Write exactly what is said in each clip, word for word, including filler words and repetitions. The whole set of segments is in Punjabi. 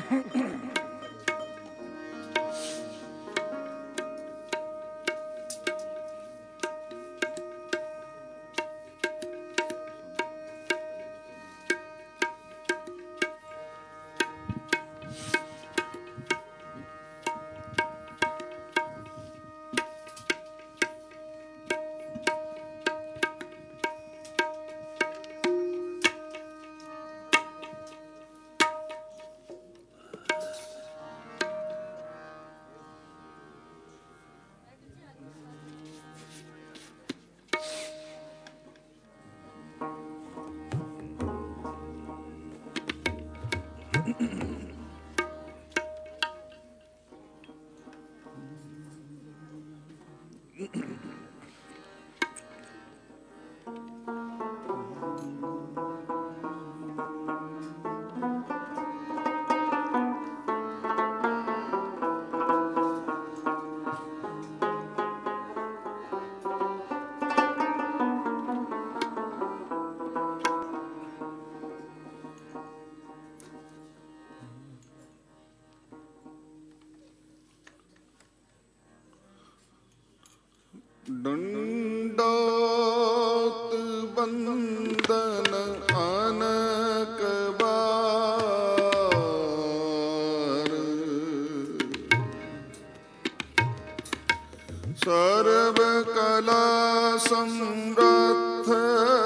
ਡੰਡੋਤ ਬੰਦਨ ਅਨਕ ਬਾਰ, ਸਰਬ ਕਲਾ ਸਮਰੱਥ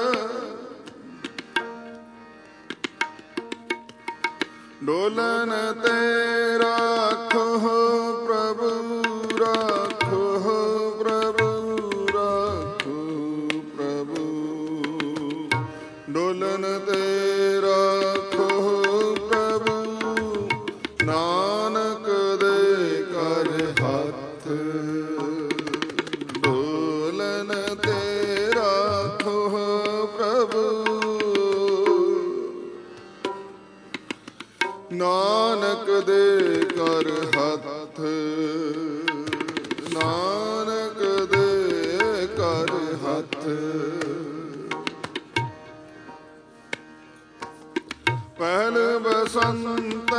ਡੋਲਨ ਤੇ ਰਾਖੋ ਪ੍ਰਭੂ, ਰਾਖੋ ਪ੍ਰਭੂ, ਰਾਖੋ ਪ੍ਰਭੂ, ਡੋਲਨ ਤੇ ਰਾਖੋ ਪ੍ਰਭੂ, ਨਾਨਕ ਦੇ ਕਰ ਹੱਥ, ਡੋਲਨ ਤੇ ਰਾਖੋ ਪ੍ਰਭੂ, ਨਾਨਕ ਦੇ ਕਰ ਹੱਥ, ਨਾਨਕ ਦੇ ਕਰ ਹੱਥ। ਪਹਿਲ ਬਸੰਤ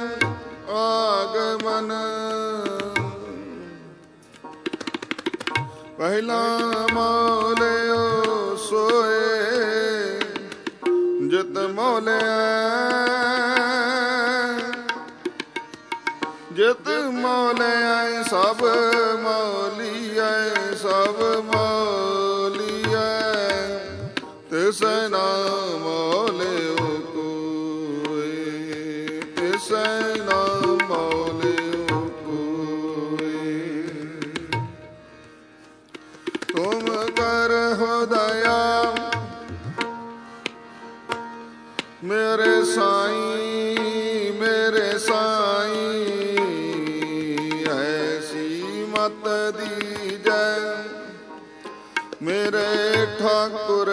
ਆਗਮਨ, ਪਹਿਲਾ ਮੌਲਿਓ ਸੋਏ, ਜਿਤ ਮੌਲਿਆ ਜਿਤ ਮੌਲਿਆ ਸਭ ਮੌਲੀਐ, ਸਭ ਮੌਲੀਐ, ਤਿਸੈ ਨਾ ਮੌਲਿਓ ਕੋਇ, ਤਿਸੈ ਨਾ ਮੌਲਿਓ ਕੋਇ। ਤੁਮ ਕਰਹੁ ਦਇਆ ਮੇਰੇ ਸਾਈਂ, ਮੇਰੇ ਸਾਈਂ, ਮਤ ਦੀਜੈ ਮੇਰੇ ਠਾਕੁਰ,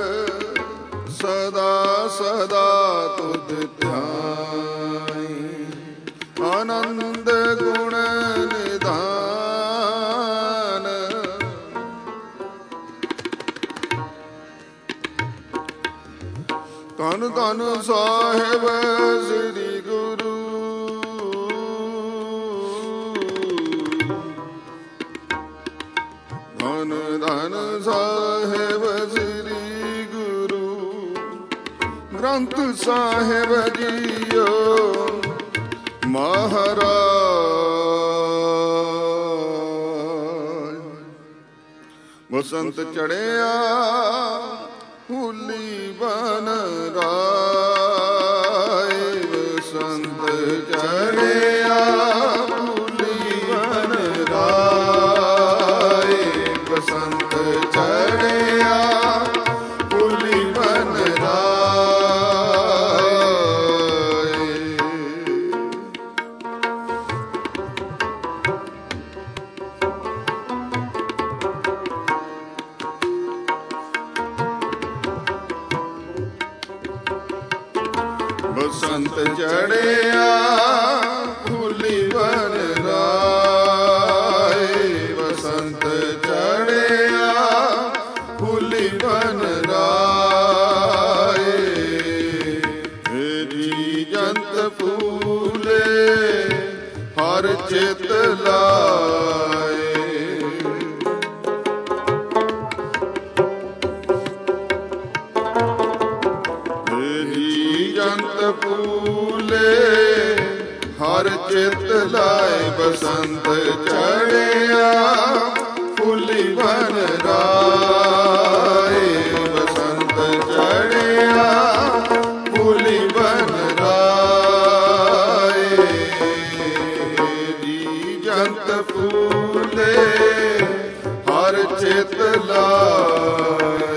ਸਦਾ ਸਦਾ ਤੁਧ ਧਿਆਈ, ਆਨੰਦ ਗੁਣ ਨਿਧਾਨ। ਧੰਨ ਧੰਨ ਸਾਹਿਬ ਸ੍ਰੀ ਗੁਰੂ, ਧੰਨ ਧੰਨ ਸਾਹਿਬ ਸ੍ਰੀ ਗੁਰੂ ਗ੍ਰੰਥ ਸਾਹਿਬ ਜੀਓ ਮਹਾਰਾਜ। ਬਸੰਤ ਚੜਿਆ ਹੁਲੀ ਬਨ ਰਾਏ, ਬਸੰਤ ਚੜਿਆ ਹੁਲੀ ਬਨ ਰਾਏ, ਬਸੰਤ ਚੜਿਆ ਹੁਲੀ ਬਨ ਰਾਏ। ਬਸੰਤ ਚੜਿਆ ਹੁਲੀ ਬਨ ਰਾਏ, ਬਸੰਤ ਚੜਿਆ ਹੁਲੀ ਬਨ ਰਾਏ। ਜੀ ਜੰਤ ਫੂਲੇ ਹਰ ਚਿਤ ਲਾਏ। ਜੰਤ ਫੂਲੇ ਹਰ ਚਿਤ ਲਾਏ। ਬਸੰਤ ਚੜਿਆ ਫੁੱਲੀ ਬਨ ਰਾਏ। ਬਸੰਤ ਚੜਿਆ ਫੁੱਲੀ ਬਨ ਰਾਏ। ਜੀ ਜੰਤ ਫੂਲੇ ਹਰ ਚਿਤ ਲਾਏ।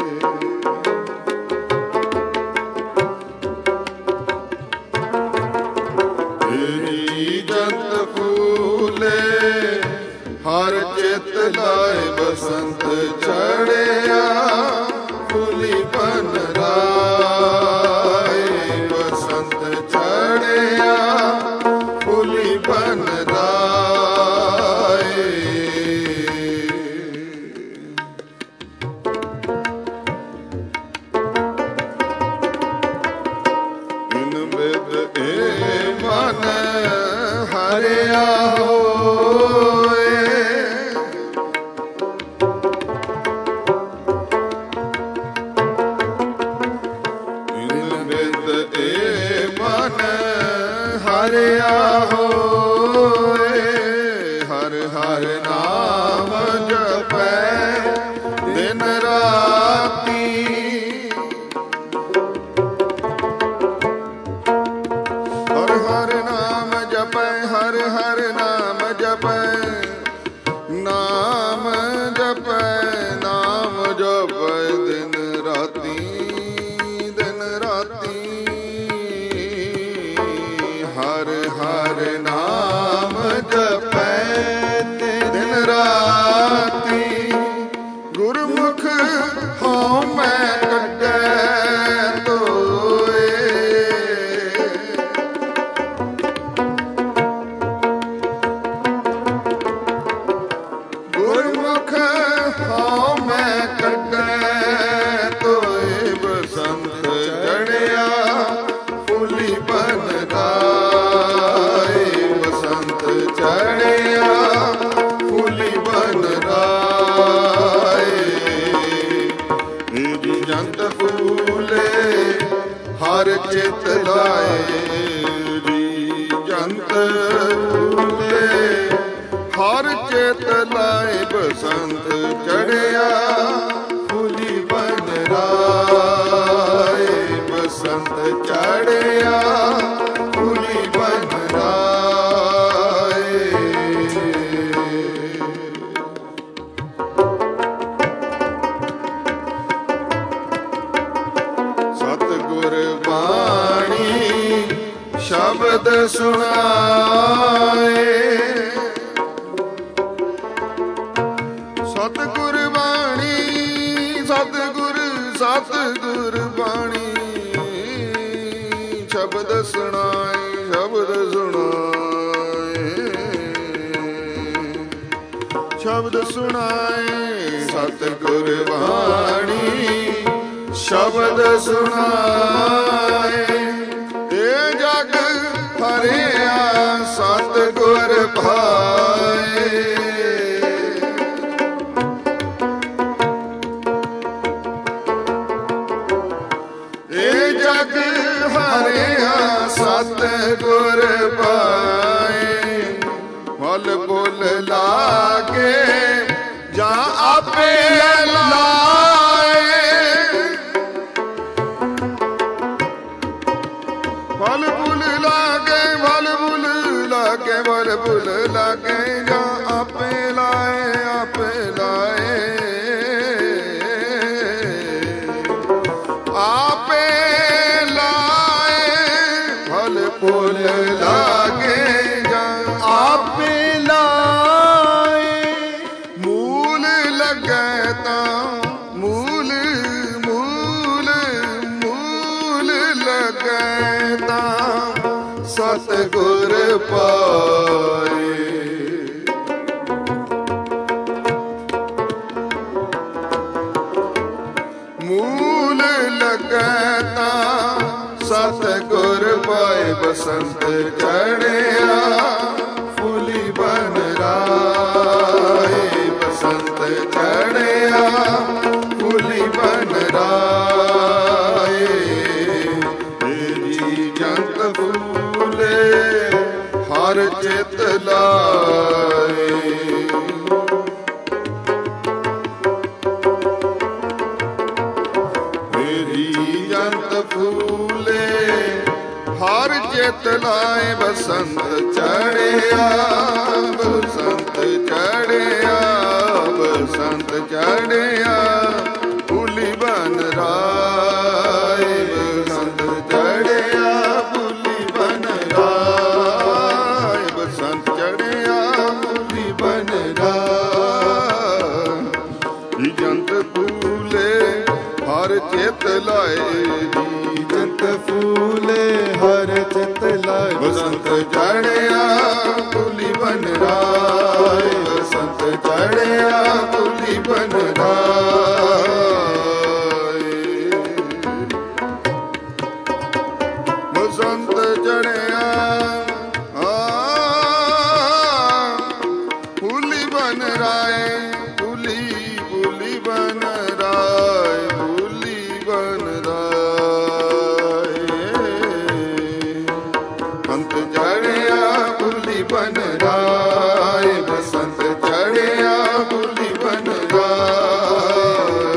ਜੰਤ ਫੂਲੇ ਹਰ ਚਿਤ ਲਾਏ। ਬਸੰਤ ਚੜਿਆ ਫੁੱਲੀ ਬਨ ਰਾਏ। ਬਸੰਤ ਚੜਿਆ ਫੁੱਲੀ ਬਨ ਰਾਏ। ਇਨ ਬਿਦ ਏ ਮਨ ਹਰਿਆ ਹੋਏ। ਇਨ ਬਿਦ ਏ ਮਨ ਹਰਿਆ ਹੋਏ। ਹਰ ਹਰ ਨਾਮ ਜਪੈ ਦਿਨ ਰਾਤੀ। ਹਰ ਹਰ ਨਾਮ ਜਪੈ ਹਰ ਹਰ ਨਾਮ ਜਪੈ। ਨਾਮ ਜਪੈ ਨਾਮ ਜਪੈ ਦਿਨ ਰਾਤੀ ਦਿਨ ਰਾਤੀ। ਹਰ ਹਰ ਨਾਮ ਜਪੈ ਦਿਨ ਰਾਤੀ। ਗੁਰਮੁਖ ਹਉ ਮੈਂ ਕੱਢੈ ਧੋਏ। ਗੁਰਮੁਖ ਹਉ ਮੈਂ ਕੱਢੈ ਧੋਏ। ਬਸੰਤ ਚੜਿਆ ਫੁੱਲੀ ਬਨ ਰਾਏ। ਬਸੰਤ ਚੜਿਆ ਫੁੱਲੀ ਬਨ ਰਾਏ। ਜੀ ਜੰਤ ਫੂਲੇ ਹਰ ਚਿਤ ਲਾਏ। ਜੀ ਜੰਤ ਫੂਲੇ ਹਰ ਚਿਤ ਲਾਏ। ਬਸੰਤ ਚੜਿਆ ਫੁੱਲੀ ਬਨ ਰਾਏ। ਬਸੰਤ ਚੜਿਆ ਫੁੱਲੀ ਬਨ ਰਾਏ। ਸਤਿਗੁਰ ਬਾਣੀ ਸ਼ਬਦ ਸੁਣਾਏ। ਸਤਿਗੁਰ ਬਾਣੀ ਸਤਿਗੁਰ ਸਤਿਗੁਰ ਬਾਣੀ ਸ਼ਬਦ ਸੁਣਾਏ ਸ਼ਬਦ ਸੁਣਾਏ ਸ਼ਬਦ ਸੁਣਾਏ। ਸਤਿਗੁਰ ਬਾਣੀ ਸ਼ਬਦ ਸੁਣਾਏ। ਇਹ ਜਗ ਹਰਿਆ ਸਤਿਗੁਰ ਭਾਏ। ਜਗ ਹਰਿਆ ਸਤਿਗੁਰ ਪਾਏ। ਫਲ ਫੁੱਲ ਲਾਗੇ ਜਾਂ ਆਪੇ ਲਾਏ। ਫਲ ਫੁੱਲ ਲਾਗੇ ਫਲ ਫੁੱਲ ਲਾਗੇ ਫਲ ਫੁੱਲ ਲਾਗੇ ਜਾਂ ਆਪੇ ਲਾਏ ਆਪੇ ਲਾਏ। ਆਪੇ ਫੁੱਲ ਲਾਗੇ ਜਾਂ ਆਪੇ ਲਾਏ। ਮੂਲ ਲੱਗੈ ਤਾਂ ਮੂਲ ਮੂਲ ਮੂਲ ਲੱਗੈ ਤਾਂ ਸਤਿਗੁਰ ਪਾਏ। ਮੂਲ ਲੱਗੈ ਤਾਂ ਸਤਿਗੁਰ पाए बसंत चढ़िया फूली बन राए बसंत चढ़िया फूली बन राए तेरी जंत फूले हर चित लाए फूले हर चित लाए बसंत चढ़िया बसंत चढ़िया बसंत चढ़िया फूली बन राए बसंत चढ़िया फूली बन राए बसंत चढ़िया फूली बन राए जंत फूले हर चित लाए जंत फूले हर चित लाए बसंत चढ़िया फूली बन राए बसंत चढ़िया फूली बन राए बसंत चढ़िया फूली बन राए फूली फूली बन राए फूली बन राए बसंत चढ़िया फूली बन राए बसंत चढ़िया फूली बन राए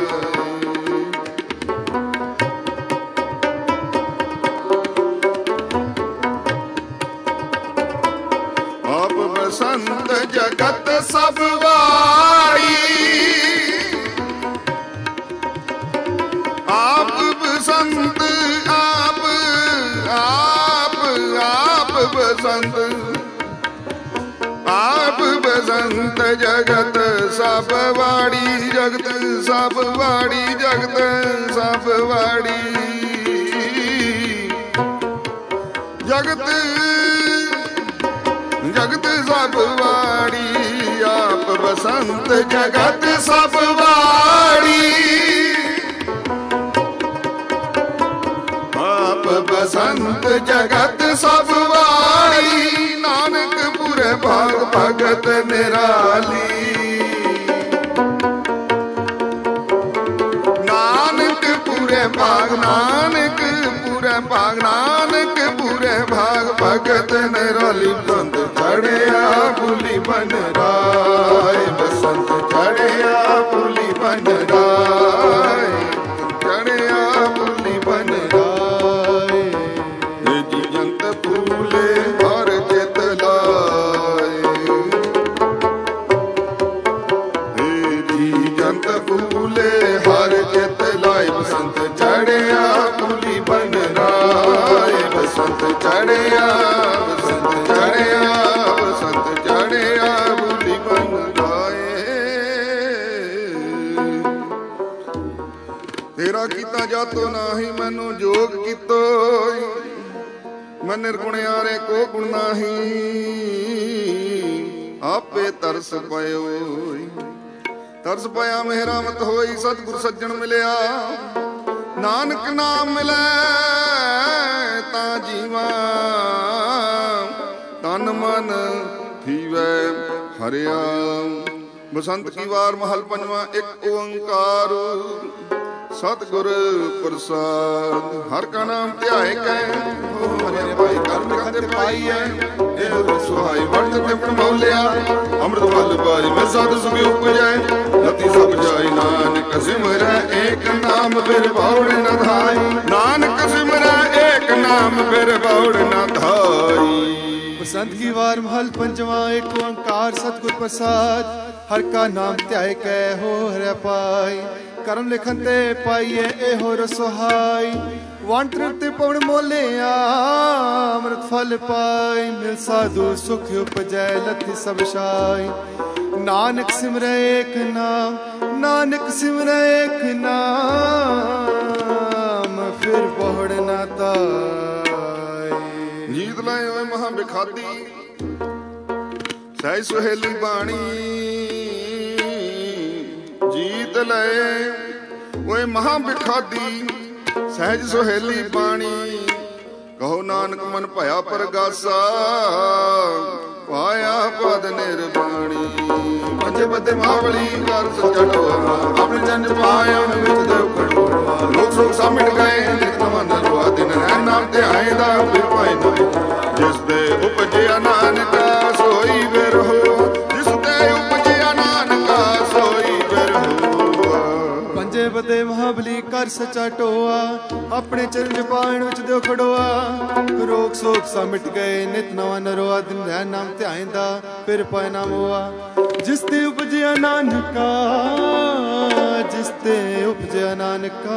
आप बसंत जगत सब वारी आप बसंत आप आप आप बसंत आप बसंत जगत सब वाड़ी जगत सब वाड़ी जगत सब वाड़ी जगत जगत सब वाड़ी आप बसंत जगत सब वाड़ी आप बसंत जगत सब वाड़ी नानक पुरे भाग भगत निराली नानक पुरे भाग नानक पुरे भाग नानक पुरे भाग भगत निराली बसंत चढ़िया फूली बन राए बसंत चढ़िया फूली बन राए चढ़िया फूली बन राए जी जंत फूले हर चित लाए जी जंत फूले हर चित लाए बसंत चढ़िया फूली बन राए बसंत चढ़िया बसंत चढ़िया बसंत चढ़िया फूली बन राए तेरा कीता जातो नाही मैनू जोग कीतो मैं निर्गुणियारे को गुण नाही आपे तरस पायो तरस पाया मेहरा मत होई सतगुर सज्जन मिलिया नानक नाम मिले ता जीवा तन मन थीवै हरिया बसंत की वार महल पंजवा एक ओंकार सतगुर प्रसाद हर का नाम ध्याए कै हरे भाई कर्म करते पाई है ए सुहाई वर्त ते प्रमोलिया अमृत फल पाई मैं साध सुखी उपजै नती सब जाई नानक सिमरै एक नाम फिर बाउड़ न धाई नानक सिमरै एक नाम फिर बाउड़ न धाई बसंत की वार महल पंचवा एक ओंकार सतगुर प्रसाद हर का नाम ध्याए कै हो हरे पाई करम लिखन ते पाइए ए हो रसोहाई वंट ते पवन मोलिया अमृत फल पाई मिल साधु सुख उपजै लथि सब शाई नानक सिमरै एक नाम नानक सिमरै एक नाम फिर बहुड़ न ताई जीत लाए होए महा बिखादी सही सुहेली बाणी जीत लए ओए महा बिखादी सहज सुहेली बाणी ਕਹੋ ਨਾਨਕ ਮਨ ਭਇਆ ਪਰਗਾਸਾ, ਪਾਇਆ ਪਦ ਨਿਰਵਾਣੀ। ਪੰਜੇ ਬੱਦੇ ਮਹਾਬਲੀ ਕਰ ਸੱਚਾ ਟੋਆ, ਆਪਣੇ ਜਨ ਪਾਇਆ ਵਿੱਚ ਦੇਵ ਖੜੋਆ। ਲੋਕ ਸੋਕ ਸਾ ਮਿਟ ਗਏ ਨਿਤ ਨਵਾਂ ਨਰਵਾ, ਦਿਨ ਹੈ ਨਾਮ ਤੇ ਆਏ ਦਾ ਫਿਰ ਪਾਏ ਨਾ। ਜਿਸ ਦੇ ਉਪਜਿਆ ਨਾਨਕਾ ਸੋਈ ਬਿਰਹੋ, ਜਿਸ ਤੇ ਉਪਜਿਆ ਨਾਨਕਾ ਸੋਈ ਬਿਰਹੋ। ਪੰਜੇ ਬੱਦੇ ਮਹਾਬਲੀ ਕਰ ਸੱਚਾ ਟੋਆ, ਆਪਣੇ ਚਰਨ ਪਾਣ ਵਿੱਚ ਦਿਓ ਖੜੋਆ। ਰੋਗ ਸੋਖ ਸਾ ਮਿਟ ਗਏ ਨਿਤ ਨਵਾਂ ਨਰੋਆ, ਦਿਨ ਹੈ ਨਾਮ ਧਿਆਇਂਦਾ ਫਿਰ ਪਾਏ ਨਾ ਮੋਆ। ਜਿਸ ਤੇ ਉਪਜਿਆ ਨਾਨਕਾ, ਜਿਸ ਤੇ ਉਪਜਿਆ ਨਾਨਕਾ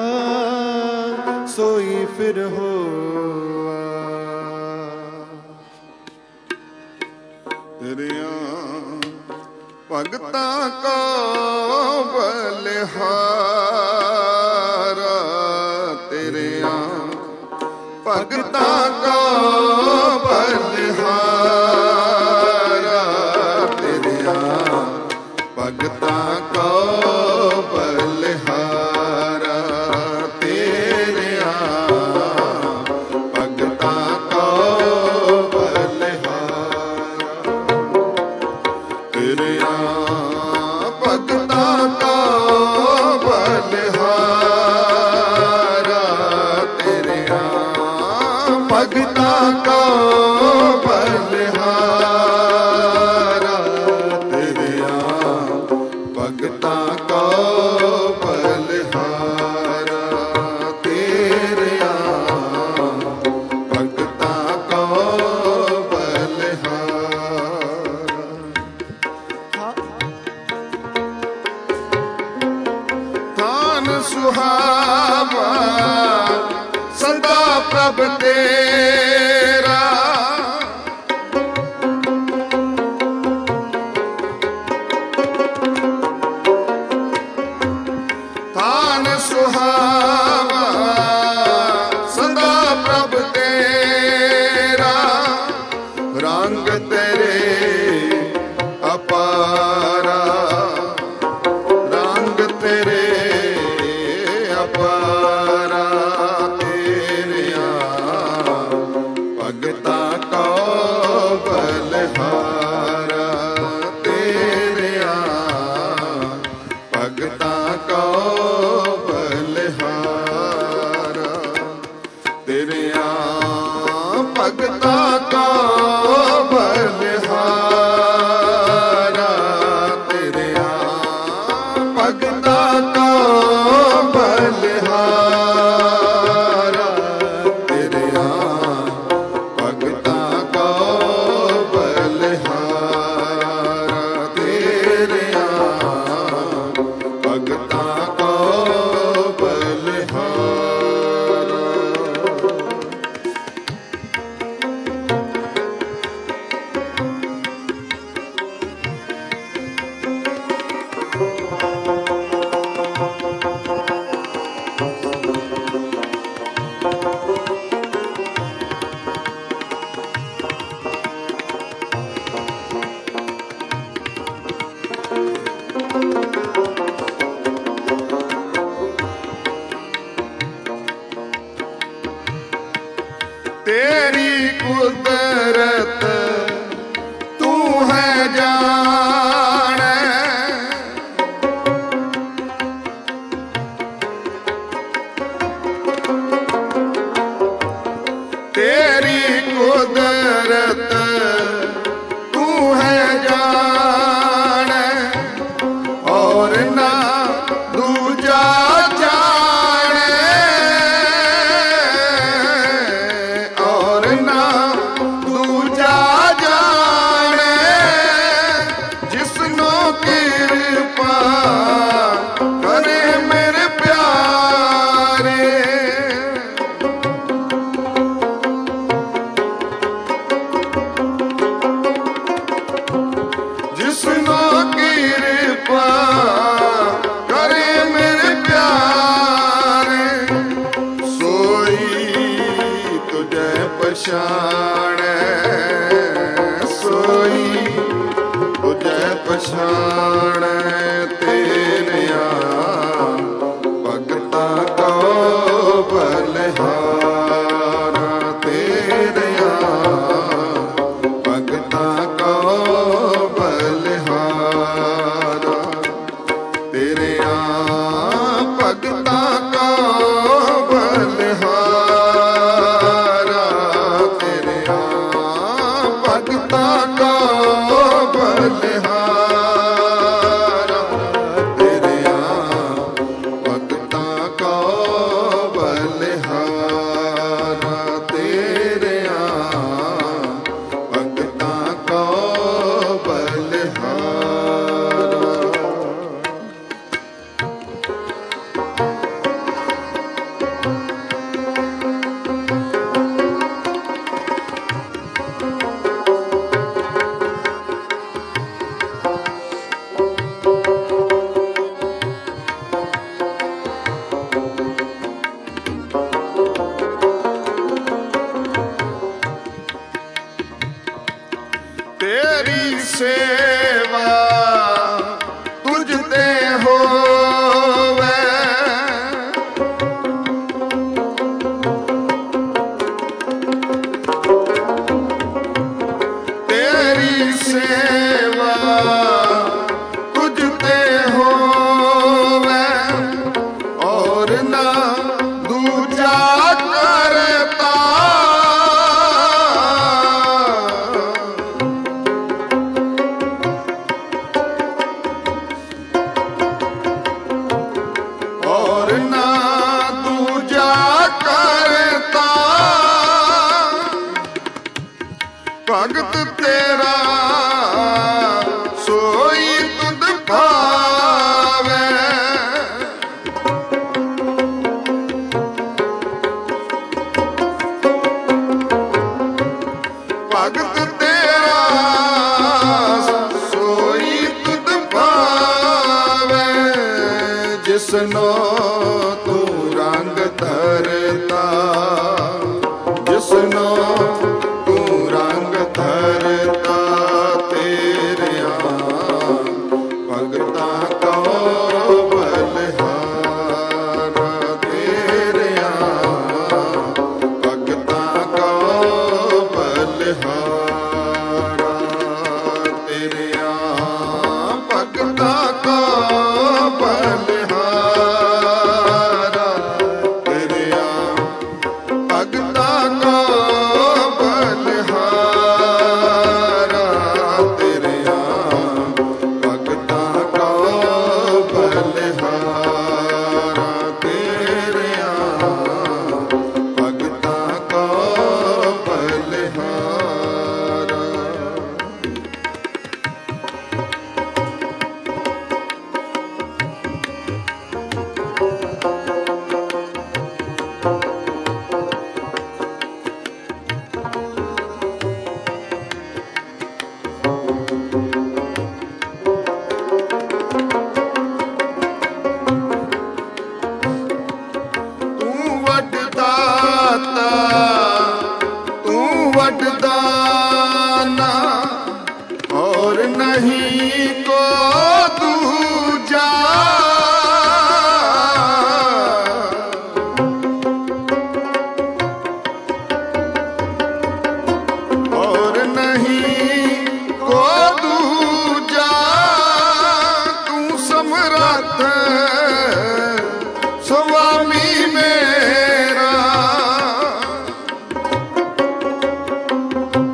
ਸੋਈ ਫਿਰ ਹੋਆ। ਤੇਰਿਆਂ ਭਗਤਾਂ ਕੋ ਬਲਿਹਾਰਾ, ਤੇਰਿਆਂ ਭਗਤਾਂ ਕੋ ਬਲਿਹਾਰਾ, ਤੇਰਿਆਂ ਭਗਤਾਂ ਕੋ ਬਲਿਹਾਰਾ, ਤੇਰਿਆਂ ਭਗਤਾਂ ਕੋ ਬਲਿਹਾਰਾ। ਤੇਰਿਆਂ ਭਗਤਾਂ ਕੋ ਬਲਿਹਾਰਾ, ਤੇਰਿਆਂ ਭਗਤਾਂ ਕੋ ਬਲਿਹਾਰਾ, ਤੇਰਿਆਂ ਭਗਤਾਂ ਕੋ ਬਲਿਹਾਰਾ, ਤੇਰਿਆਂ ਭਗਤਾਂ ਕੋ ਬਲਿਹਾਰਾ। ਥਾਨ ਸੁਹਾਵਾ ਸਦਾ ਪ੍ਰਭ ਤੇਰਾ, ਥਾਨ ਸੁਹਾਵਾ ਸਦਾ ਪ੍ਰਭ ਤੇਰਾ। ਰੰਗ ਤੇਰੇ ਅਪਾਰਾ, ਰੰਗ ਤੇਰੇ ਅਪਾਰਾ, ਤੇਰਿਆਂ ਭਗਤਾਂ ਕੋ ਬਲਿਹਾਰਾ, ਤੇਰਿਆਂ ਭਗਤਾਂ ਕੋ ਬਲਿਹਾਰਾ, ਤੇਰਿਆਂ ਭਗਤਾਂ ਕੋ ਬਲਿਹਾਰਾ, ਤੇਰਿਆਂ ਭਗਤਾਂ ਕੋ ਬਲਿਹਾਰਾ, ਤੇਰਿਆਂ ਭਗਤਾਂ ਕੋ ਬਲਿਹਾਰਾ, ਤੇਰਿਆਂ ਭਗਤਾਂ ਕੋ ਬਲਿਹਾਰਾ। ਤੇਰੀ ਕੁਦਰਤ ਤੂੰ ਹੈ ਜਾਣੈ, ਤੇਰੀ ਕੁਦਰਤ ਤੂੰ ਹੈ ਜਾਣੈ, ਔਰ ਨਾ ਦੂਜਾ ਪਛਾਣੈ, ਸੋਈ ਤੁਝੈ ਪਛਾਣੈ, ਤੇਰਿਆਂ ਭਗਤਾਂ ਕੋ ਬਲਿਹਾਰਾ, ਤੇ ਭਗਤਾਂ ਕੋ ਬਲਿਹਾਰਾ ਤੇਰਿਆਂ ਭਗਤਾਂ ਕੋ ਬਲਿਹਾਰਾ ਤੇਰਿਆਂ ਭਗਤਾਂ ਕੋ ਬਲਿਹਾਰਾ। ਤੇਰੀ ਸੇਵਾ ਤੁਝ ਤੇ ਹੋਵੇ, ਤੇਰੀ ਸੇਵਾ ਤੁਝ ਤੇ ਹੋਵੇ ਔਰ ਨਾ ਦੂਜਾ ਕਰਤਾ। और ना दूजा करता भगत तेरा सोई तुध भावे। भगत तेरा सोई तुध भावे जिसनो तू रंग धरता, जिसनो तू रंग धरता तेरियां भगतां को बलिहारा तेरियां भगतां को बलिहारा तेरियां भगतां को बलिहारा तेरियां भगतां को बलिहारा तेरियां भगतां को बलिहारा तेरियां भगतां को बलिहारा। ਤੂੰ ਵੱਡਦਾਤਾ ਤੂੰ ਵੱਡਦਾਨਾ ਔਰ ਨਹੀਂ ਕੋ ਦੂਜਾ। और नहीं को दूजा तू समरथ स्वामी मेरा।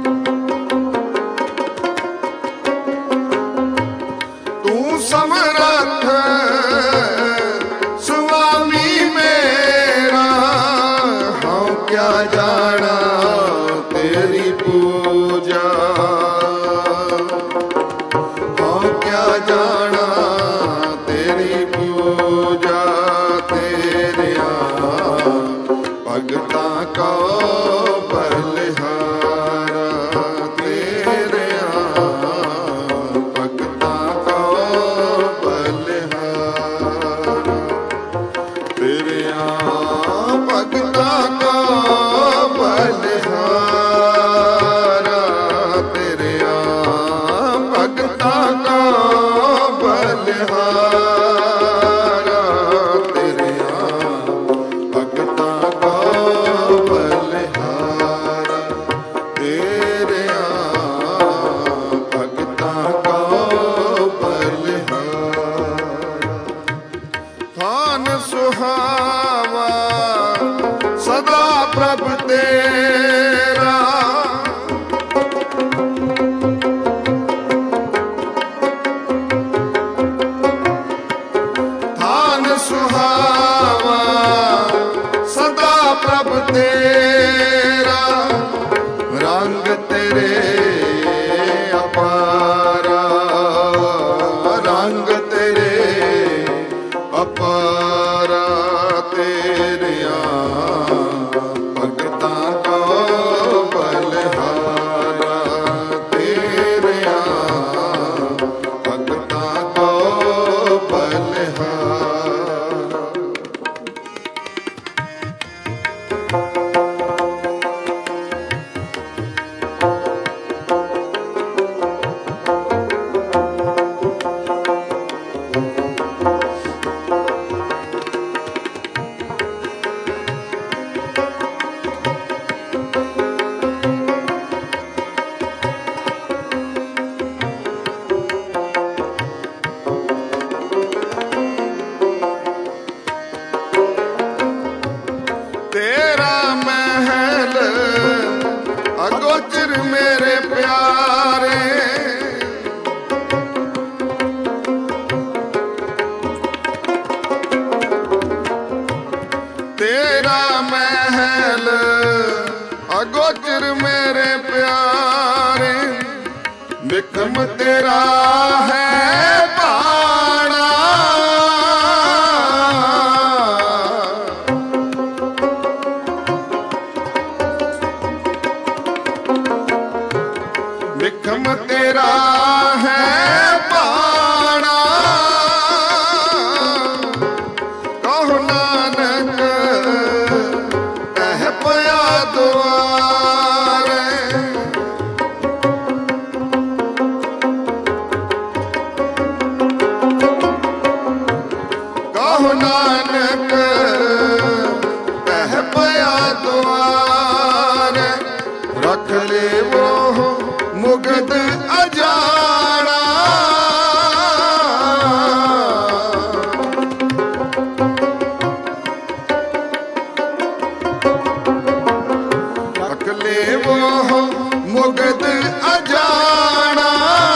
तेरे अपारा, रंग तेरे अपारा, तेरिया भगतां को बलिहारा, तेरिया भगतां को बलिहारा। तेरा महल अगोचर मेरे प्यारे, तेरा महल अगोचर मेरे प्यारे, बिक्रम तेरा है बाणा, बिक्रम तेरा है बाणा, कहो नानक कह पया दुआरे, कहो नानक कह पया दुआरे, रख ले वो मुगद अजाना, रख ले वो मुगद अजाना,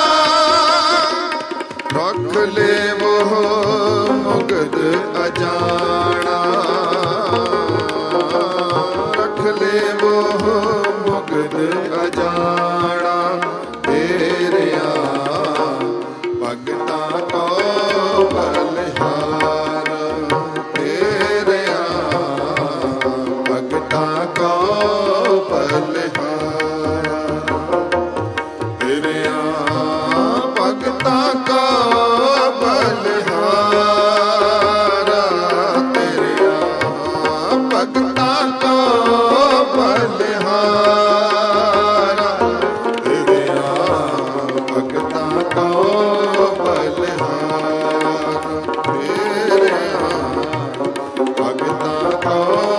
रख ले वो मुगद अजाना, रख ले वो मुगद अजाना, तेरिया भगतां को बलिहारा, तेरिया भगतां को बलिहारा, तेरिया भगतां को बलिहारा, तेरिया भगतां को बलिहारा, तेरिया भगतां को बलिहारा, तेरिया भगतां को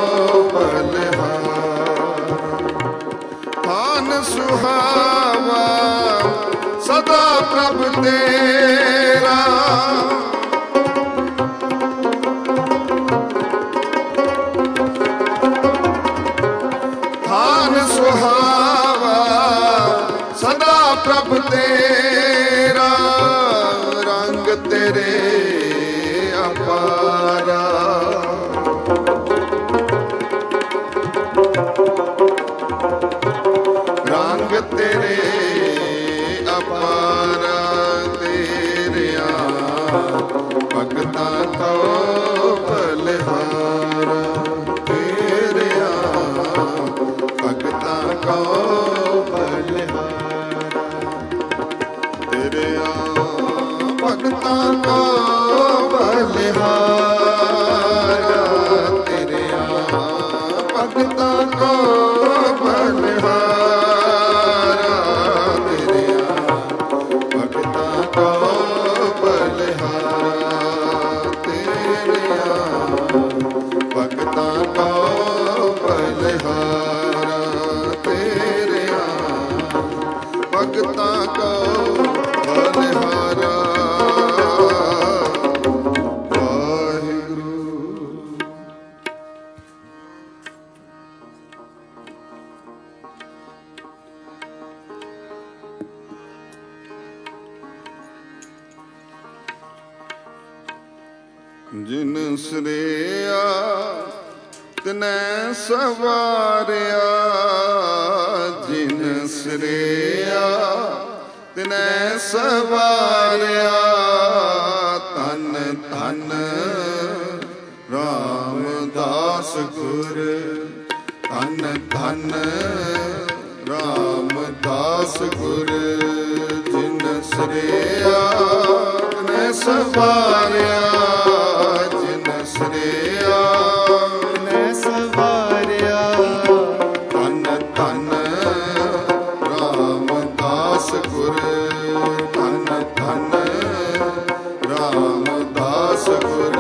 बलिहारा। थान सुहावा सदा प्रभ तेरा, थान सुहावा सदा प्रभ तेरा, रंग तेरे अपारा, रंग तेरे अपारा, तेरिया भगतां को बलिहारा, तेरिया भगतां को बलिहारा, तेरिया भगतां को बलिहारा, तेरिया भगतां को बलिहारा, तेरिया भगतां को बलिहारा, तेरिया भगतां को बलिहारा, तेरिया भगतां को बलिहारा। जिन श्रेया तिनै सवारिया, जिन श्रेया ਤਿਨੈ ਸਵਾਰਿਆ। ਧੰਨ ਧੰਨ ਰਾਮਦਾਸ ਗੁਰ, ਧੰਨ ਧੰਨ ਰਾਮਦਾਸ ਗੁਰ। ਜਿਨ ਸਰਿਆ ਤਿਨੈ ਸਵਾਰਿਆ, ਜਿਨ ਸਰਿਆ ਤਿਨੈ ਸਵਾਰਿਆ। ਧੰਨ ਧੰਨ ਰਾਮਦਾਸ ਗੁਰ, ਧੰਨ ਧੰਨ ਰਾਮਦਾਸ ਗੁਰ।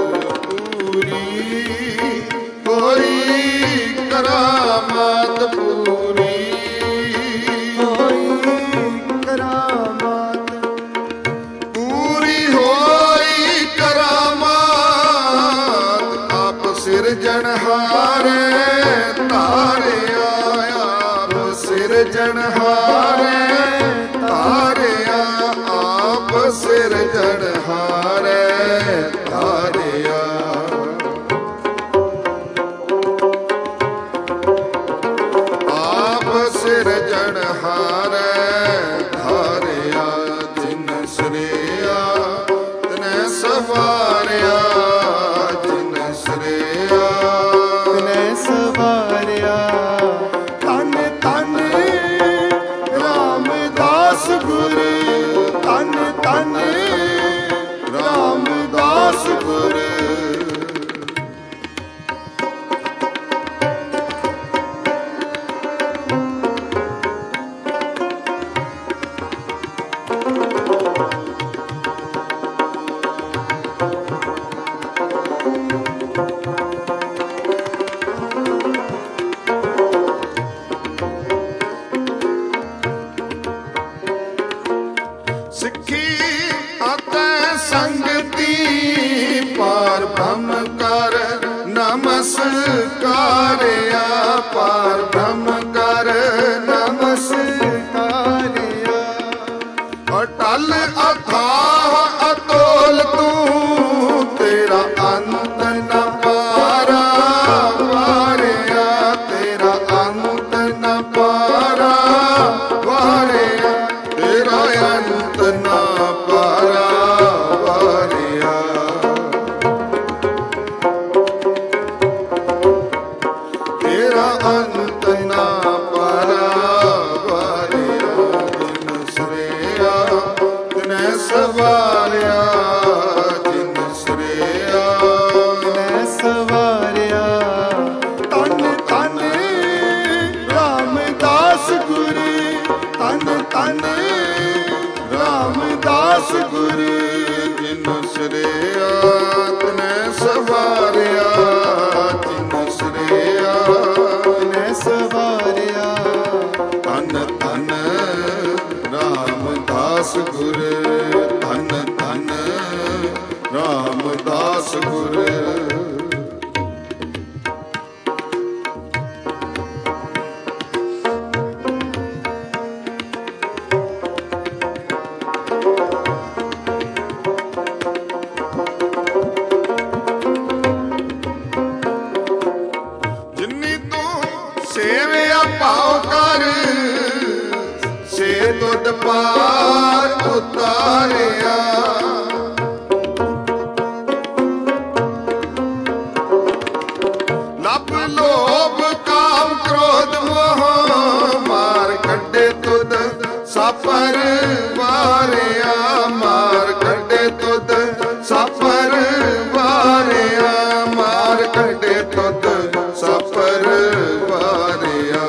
ਪੂਰੀ ਹੋਈ ਕਰਾਮਾਤ, ਪੂਰੀ ਹੋਈ ਕਰਾਮਾਤ, ਪੂਰੀ ਹੋਈ ਕਰਾਮਾਤ। ਆਪ ਸਿਰਜਣਹਾਰੇ ਤਾਰਿਆ, ਆਪ ਸਿਰਜਣਹਾਰੇ ਤਾਰਿਆ, ਆਪ ਸਿਰਜਣਹਾਰੇ ਤਾਰਿਆ। ਆਪ ਸਿਰਜਣਹਾਰੇ ਤਾਰਿਆ। ਜਿਨ ਸਰਿਆ ਤਿਨੈ ਸਵਾਰਿਆ, ਜਿਨ ਸਰਿਆ ਤਿਨੈ ਸਵਾਰਿਆ। ਧੰਨ ਧੰਨ ਰਾਮਦਾਸ ਗੁਰ, ਧੰਨ ਧੰਨ ਰਾਮਦਾਸ ਗੁਰ। ਸਿੱਖੀ ਆਤੈ ਸੰਗਤੀ, ਪਾਰ ਬ੍ਰਹਮ ਕਰ ਨਮਸਕਾਰਿਆ, ਪਾਰ ਬ੍ਰਹਮ ਕਰ ਨਮਸਕਾਰਿਆ। ਅਟਲ ਅਥਾਹ ਅਤੋਲ ਤੂੰ, ਤੇਰਾ ਅੰਤ ਨ ਪਾਰਾ ਵਾਰਿਆ, ਤੇਰਾ ਅੰਤ ਨ ਪਾਰਾ ਵਾਰਿਆ, ਤੇਰਾ ਅੰਤ ਨ ਪਾਰਾ ਵਾਰਿਆ। ਤੇਰਾ ਅੰਤ ਨ ਪਾਰਾ ਵਾਰਿਆ। ਜਿਨ ਸਰਿਆ ਤਿਨੈ ਸਵਾਰਿਆ, ਜਿਨ ਸਰਿਆ ਤਿਨੈ ਸਵਾਰਿਆ। ਧੰਨ ਧੰਨ ਰਾਮਦਾਸ ਗੁਰ, ਧੰਨ ਧੰਨ ਰਾਮਦਾਸ ਗੁਰ। ਜਿਨ ਸਰਿਆ ਤਿਨੈ ਸਵਾਰਿਆ, ਜਿਨ ਸਰਿਆ ਤਿਨੈ ਸਵਾਰਿਆ। ਧੰਨ ਧੰਨ ਰਾਮਦਾਸ ਗੁਰ, ਧੰਨ ਧੰਨ ਰਾਮਦਾਸ ਗੁਰ। ਜਿਨੀ ਤੂੰ ਸੇਵਿਆ ਭਾਉ ਕਰ, ਸੇ ਤੁਧ ਪਾਰ ਉਤਾਰਿਆ। ਲੱਭ ਲੋਭ ਕਾਮ ਕ੍ਰੋਧ ਮੋਹ, ਮਾਰ ਕੱਢੇ ਤੁਧ ਸਾਪਰ ਵਾਰਿਆ, ਮਾਰ ਕੱਢੇ ਤੁਧ ਸਾਪਰ ਵਾਰਿਆ, ਮਾਰ ਕੱਢੇ ਤੁਧ ਸਾਪਰ ਵਾਰਿਆ।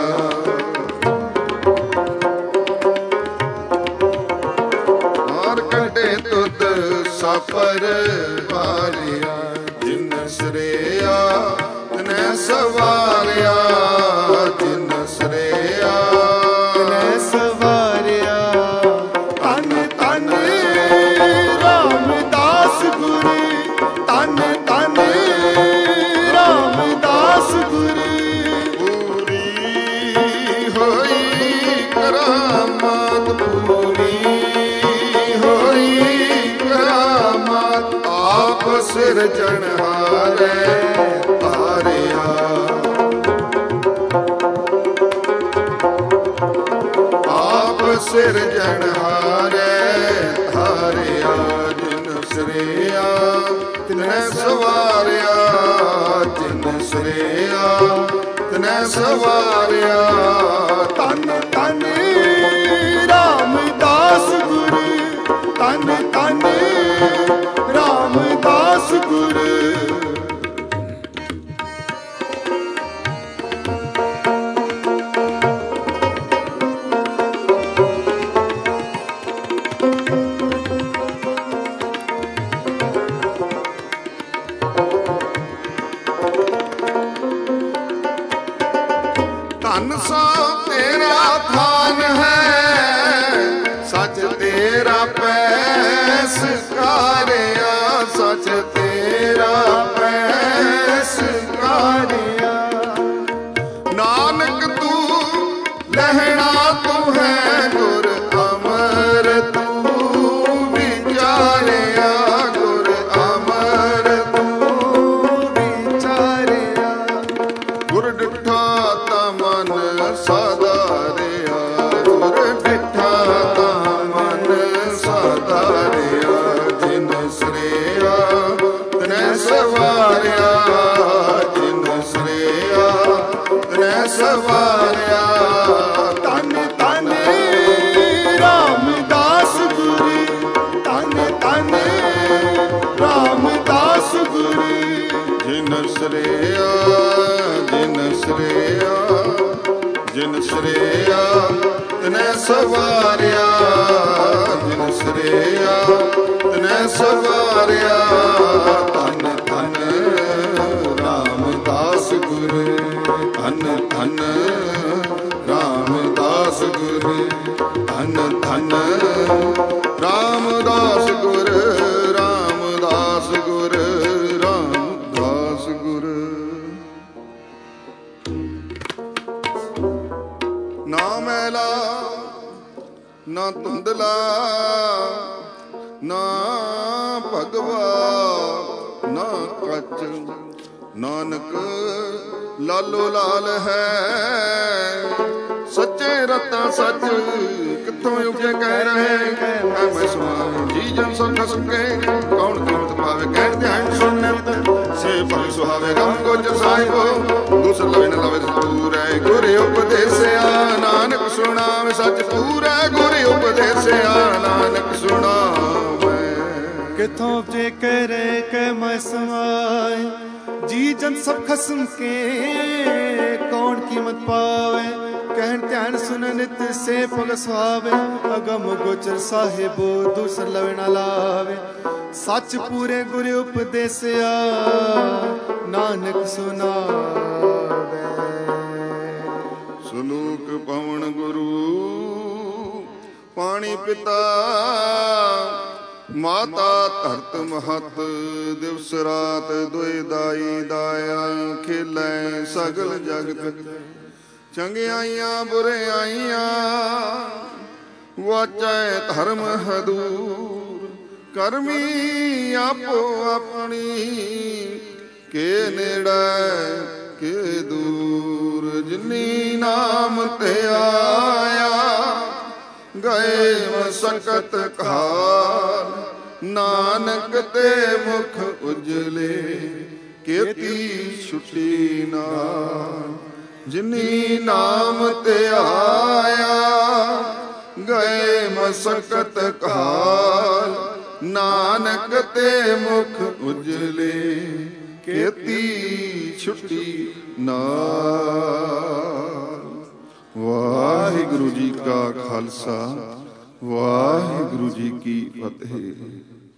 ਮਾਰ ਕੱਢੇ ਤੁਧ ਸਾਪਰ ਵਾਰਿਆ। ਜਿਨ ਸਰਿਆ ਤਿਨੈ ਸਵਾਰਿਆ, ਜਿਨ ਸਰਿਆ ਤਿਨੈ ਸਵਾਰਿਆ। ਧੰਨ ਧੰਨ ਰਾਮਦਾਸ ਗੁਰ, ਧੰਨ ਧੰਨ ਰਾਮਦਾਸ ਗੁਰ। ਪੂਰੀ ਹੋਈ ਕਰਾਮਾਤ, ਪੂਰੀ ਹੋਈ ਕਰਾਮਾਤ। ਆਪ ਸਿਰਜਣਹਾਰੇ ਤਾਰਿਆ, ਆਪ ਸਿਰਜਣਹਾਰੇ ਹਾਰਿਆ ਜਿਨ ਸ੍ਰੇਆ ਤਿਨੈ ਸਵਾਰਿਆ ਜਿਨ ਸ੍ਰੇਆ ਤਿਨੈ ਸਵਾਰਿਆ ਤਨ ਤਨ ਰਾਮਦਾਸ ਗੁਰ ਤਨ ਤਨ ਰਾਮਦਾਸ ਗੁਰ ਧਨ ਸੋ ਤੇਰਾ ਥਾਨ ਹੈ ਸੱਚ ਤੇਰਾ ਪੈਸ ਕਾਰਿਆ ਸੱਚ ਤੇਰਾ ਪੈਸ ਕਾਰਿਆ ਨਾਨਕ ਤੂੰ ਲਹਿਣਾ ਤੂੰ ਹੈ ਗੁਰ ਅਮਰ ਤੂੰ ਵਿਚਾਰਿਆ ਗੁਰ ਅਮਰ ਤੂੰ ਵਿਚਾਰਿਆ ਗੁਰ ਡਿਠਾ ਮਨ ਸਾਧਾਰਿਆ ਗੁਰ ਡਿਠਾ ਤਾ ਮਨ ਸਾਧਾਰਿਆ ਜਿਨ ਸ੍ਰੇਆ ਤਿਨੈ ਸਵਾਰਿਆ ਜਿਨ ਸ੍ਰੇਆ ਤਿਨੈ ਸਵਾਰਿਆ ਤਨ ਤਨ ਰਾਮਦਾਸ ਗੁਰ ਤਨ ਤਨ ਰਾਮਦਾਸ ਗੁਰ ਜਿਨ ਸ੍ਰੇਆ ਜਿਨ ਸ੍ਰੇਆ ਜਿਨ ਸ੍ਰੇਆ ਤਿਨੈ ਸਵਾਰਿਆ ਜਿਨ ਸ੍ਰੇਆ ਤਿਨੈ ਸਵਾਰਿਆ ਧਨ ਧਨ ਰਾਮਦਾਸ ਗੁਰ ਧਨ ਧਨ ਰਾਮਦਾਸ ਗੁਰ ਧਨ ਧਨ ਰਾਮਦਾਸ ਗੁਰ ਰਾਮਦਾਸ ਗੁਰ ਰਾਮਦਾਸ ਗੁਰ ਨਾ ਮੈਲਾ ਨਾ ਧੁੰਦਲਾ ਨਾ ਭਗਵਾ ਨਾ ਕੱਚ ਨਾਨਕ ਲਾਲੋ ਲਾਲ ਹੈ ਸੱਚੇ ਰਤਾ ਸੱਚ ਕਿੱਥੋਂ ਉਪਜੇ ਕਹਿ ਰਹੇ ਐ ਮੈਂ ਸੁਣਾ ਜੀ ਜਨ ਸਭ ਖਸਮ ਕੇ ਕੌਣ ਕੀਮਤ ਪਾਵੇ ਕਹਿ ਧਿਆਨ ਸੁਣਤ ਸੇ ਭਗ ਸੁਹਾਵੇ ਗਮ ਗੋਚਰ ਸਾਹਿਬੋ ਦੂਸਰ ਲਵੇ ਨ ਲਵੇ ਪੂਰੈ ਗੁਰ ਉਪਦੇਸਿਆ ਨਾਨਕ ਸੁਣਾਵੇ ਸੱਚ ਪੂਰੈ ਗੁਰ ਉਪਦੇਸਿਆ ਨਾਨਕ ਸੁਣਾਵੇ ਕਿਥੋਂ ਉਪਜੇ ਕਹਿ ਰਹੇ ਕਹਿ ਮੈਂ ਸਮਾਏ ਜੀ ਜਨ ਸਭ ਖਸਮ ਕੇ ਕੌਣ ਕੀਮਤ ਪਾਵੇ ਕਹਿਣ ਧਿਆਨ ਸੁਨ ਨਿਤ ਸੇ ਭਗ ਸੁਹਾਵੇ ਅਗਮ ਗੋਚਰ ਸਾਹਿਬੋ ਦੂਸਰ ਲਵੇ ਨ ਲਾਵੇ ਸੱਚ ਪੂਰੇ ਗੁਰ ਉਪਦੇਸਿਆ ਨਾਨਕ ਸੁਣਾਵੇ ਸਲੋਕ ਪਵਨ ਗੁਰੂ ਪਾਣੀ ਪਿਤਾ ਮਾਤਾ ਧਰਤ ਮਹਤ ਦਿਵਸ ਰਾਤ ਦੁਇ ਦਾਈ ਦਾਇਆ ਖੇਲੇ ਸਗਲ ਜਗਤ ਚੰਗਿਆਈਆਂ ਬੁਰਿਆਈਆਂ ਵਾਚੈ ਧਰਮ ਹਦੂਰ ਕਰਮੀ ਆਪੋ ਆਪਣੀ ਕੇ ਨੇੜੇ ਕੇ ਦੂਰ ਜਿਨੀ ਨਾਮ ਤੇ ਆਇਆ ਗਏ ਮਸਕਤ ਕਾਲ ਨਾਨਕ ਤੇ ਮੁਖ ਉਜਲੇ ਕੀਤੀ ਛੁੱਟੀ ਨਾਲ ਜਿਨੀ ਨਾਮ ਤੇ ਆਇਆ ਗਏ ਮਸਕਤ ਕਾਲ ਨਾਨਕ ਤੇ ਮੁਖ ਉਜਲੇ ਕੀਤੀ ਛੁੱਟੀ ਨਾਲ। ਵਾਹਿਗੁਰੂ ਜੀ ਕਾ ਖਾਲਸਾ ਵਾਹਿਗੁਰੂ ਜੀ ਕੀ ਫਤਿਹ।